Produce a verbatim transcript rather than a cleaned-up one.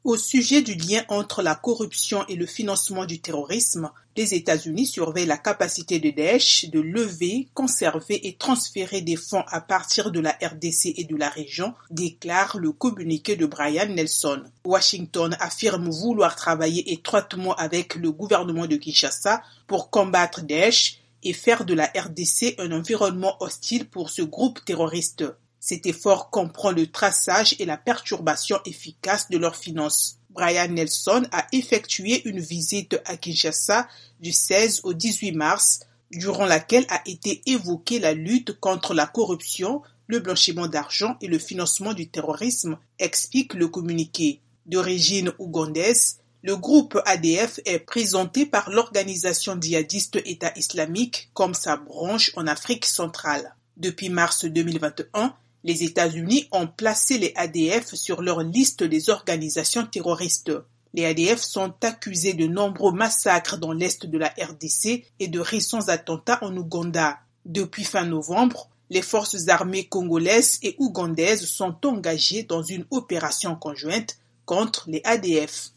Au sujet du lien entre la corruption et le financement du terrorisme, les États-Unis surveillent la capacité de Daesh de lever, conserver et transférer des fonds à partir de la R D C et de la région, déclare le communiqué de Brian Nelson. Washington affirme vouloir travailler étroitement avec le gouvernement de Kinshasa pour combattre Daesh et faire de la R D C un environnement hostile pour ce groupe terroriste. Cet effort comprend le traçage et la perturbation efficace de leurs finances. Brian Nelson a effectué une visite à Kinshasa du seize au dix-huit mars, durant laquelle a été évoquée la lutte contre la corruption, le blanchiment d'argent et le financement du terrorisme, explique le communiqué. D'origine ougandaise, le groupe A D F est présenté par l'organisation djihadiste État islamique comme sa branche en Afrique centrale. Depuis mars deux mille vingt et un, les États-Unis ont placé les A D F sur leur liste des organisations terroristes. Les A D F sont accusés de nombreux massacres dans l'est de la R D C et de récents attentats en Ouganda. Depuis fin novembre, les forces armées congolaises et ougandaises sont engagées dans une opération conjointe contre les A D F.